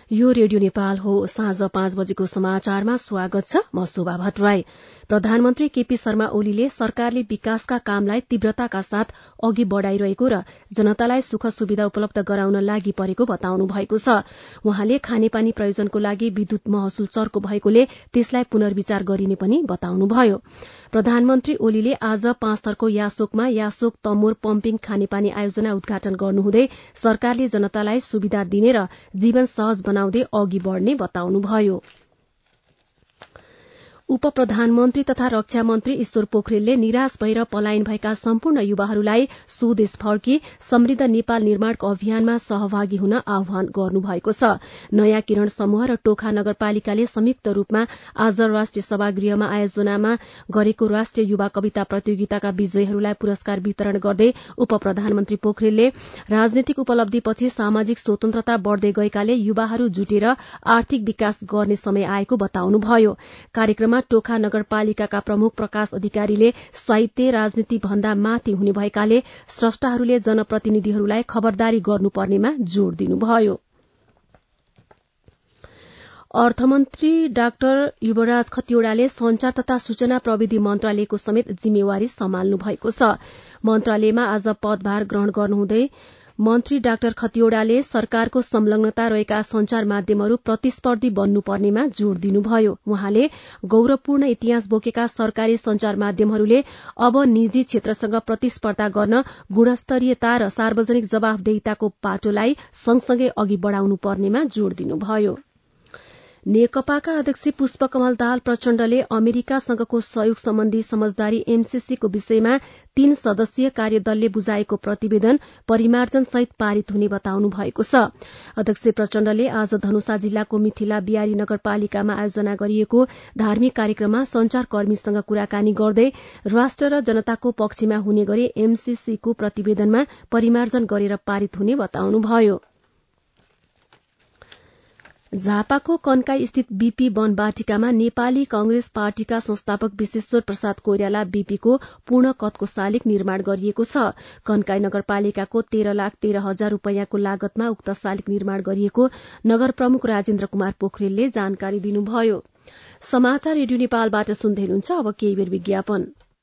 यो रेडियो नेपाल हो। साँझ 5 बजेको समाचारमा स्वागत छ। म शोभा भट्टराई। प्रधानमन्त्री केपी शर्मा ओलीले सरकारले विकासका कामलाई तीव्रताका साथ अघि बढ़ाइरहेको र जनतालाई सुख सुविधा उपलब्ध गराउन लागि परेको बताउनु भएको छ। उहाँले खानेपानी प्रयोजनको लागि विद्युत महसुल चर्को भएकोले त्यसलाई पुनर्विचार गरिने पनि बताउनुभयो। प्रधानमन्त्री ओलीले आज पाँचथरको यासोकमा यासोक तमोर पम्पिङ खानेपानी आयोजना उद्घाटन गर्नुहुँदै सरकारले जनतालाई सुविधा दिने र जीवन सहज बनाउँदै अघि बढ़ने बताउनुभयो। उप प्रधानमन्त्री तथा रक्षा मन्त्री ईश्वर पोखरेलले निराश भएर पलायन भएका सम्पूर्ण युवाहरूलाई स्वदेश फर्की समृद्ध नेपाल निर्माणको अभियानमा सहभागी हुन आह्वान गर्नुभएको छ। नयाँ किरण समूह र टोखा नगरपालिकाले संयुक्त रूपमा आज राष्ट्रिय सभागृहमा आयोजनामा गरेको राष्ट्रिय युवा कविता प्रतियोगिताका विजयीहरूलाई पुरस्कार वितरण गर्दै उप प्रधानमन्त्री पोखरेलले राजनीतिक उपलब्धिपछि सामाजिक स्वतन्त्रता बढ़दै गएकाले युवाहरू जुटेर आर्थिक विकास गर्ने समय आएको बताउनुभयो। कार्यक्रममा टोखा नगरपालिकाका प्रमुख प्रकाश अधिकारीले साहित्य राजनीति भन्दा माथि हुने भएकाले स्रष्टाहरूले जनप्रतिनिधिहरूलाई खबरदारी गर्नुपर्नेमा जोड़ दिनुभयो। अर्थमन्त्री डाक्टर युवराज खतिवड़ाले संचार तथा सूचना प्रविधि मन्त्रालयको समेत जिम्मेवारी सम्हाल्नु भएको छ। मन्त्रालयमा आज पदभार ग्रहण गर्नुहुँदै मन्त्री डाक्टर खतिवड़ाले सरकारको संलग्नता रहेका संचार माध्यमहरू प्रतिस्पर्धी बन्नुपर्नेमा जोड़ दिनुभयो। उहाँले गौरवपूर्ण इतिहास बोकेका सरकारी संचार माध्यमहरूले अब निजी क्षेत्रसँग प्रतिस्पर्धा गर्न गुणस्तरीयता र सार्वजनिक जवाफदेहिताको पाटोलाई सँगसँगै अघि बढ़ाउनु पर्नेमा जोड़ दिनुभयो। नेकपाका अध्यक्ष पुष्पकमल दाहाल प्रचण्डले अमेरिकासँगको सहयोग सम्बन्धी समझदारी एमसीसीको विषयमा 3 सदस्यीय कार्यदलले बुझाएको प्रतिवेदन परिमार्जन सहित पारित हुने बताउनु भएको छ। अध्यक्ष प्रचण्डले आज धनुषा जिल्लाको मिथिला बियारी नगरपालिकामा आयोजना गरिएको धार्मिक कार्यक्रममा संचारकर्मीसँग कुराकानी गर्दै राष्ट्र र जनताको पक्षमा हुने गरी एमसीसीको प्रतिवेदनमा परिमार्जन गरेर पारित हुने बताउनुभयो। झापाको कन्काई स्थित बीपी वन बाटिकामा नेपाली कांग्रेस पार्टीका संस्थापक विश्वेश्वर प्रसाद कोइराला बीपीको पूर्ण कदको शालिग निर्माण गरिएको छ। कन्काई नगरपालिकाको 13,13,000 रूपियाँको लागतमा उक्त शालिग निर्माण गरिएको नगर प्रमुख राजेन्द्र कुमार पोखरेलले जानकारी दिनुभयो। समाचार रेडियो नेपालबाट सुन्दै हुनुहुन्छ। अब केही बेर विज्ञापन।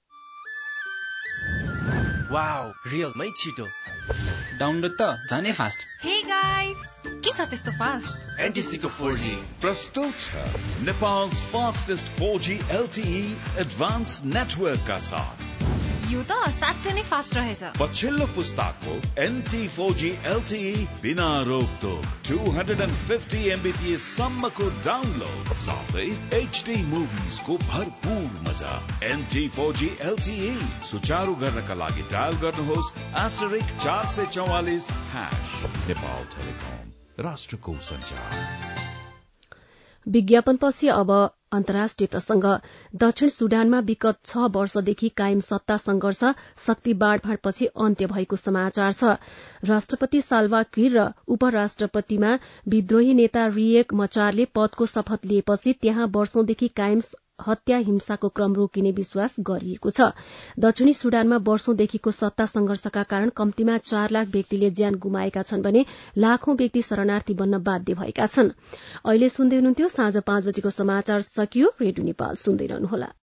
वाउ, रियलमै छिटो डाउनलोड त जाने फास्ट। हे गाइस, के छ त्यस्तो फास्ट? एनटिसीको 4G प्रस्तुत छ नेपाल's fastest 4G LTE एडभान्स नेटवर्कका साथ। यो त साँच्चै नै फास्ट रहेछ। पछिल्लो पुस्ताको NT 4G LTE बिना रोकटोक 250 Mbps सम्मको डाउनलोड साथै HD मुभिजको भरपूर मजा। NT 4G LTE सुचारू गर्नका लागि डायल गर्नुहोस् *444# नेपाल टेलिकम, राष्ट्रको संचार। विज्ञापनपछि अब अन्तर्राष्ट्रिय प्रसंग। दक्षिण सुडानमा विगत 6 वर्षदेखि कायम सत्ता संघर्ष शक्ति बाँडफाँडपछि अन्त्य भएको समाचार छ। राष्ट्रपति साल्वा किर र उपराष्ट्रपतिमा विद्रोही नेता रिएक मचारले पदको शपथ लिएपछि त्यहाँ वर्षौंदेखि कायम हत्या हिंसाको क्रम रोकिने विश्वास गरिएको छ। दक्षिणी सुडानमा वर्षौंदेखिको सत्ता संघर्षका कारण कम्तीमा 4 लाख व्यक्तिले ज्यान गुमाएका छन् भने लाखौं व्यक्ति शरणार्थी बन्न बाध्य भएका छन्। अहिले सुन्दै हुनुहुन्थ्यो। साँझ 5 बजेको समाचार सकियो। रेडियो नेपाल सुन्दै रहनुहोला।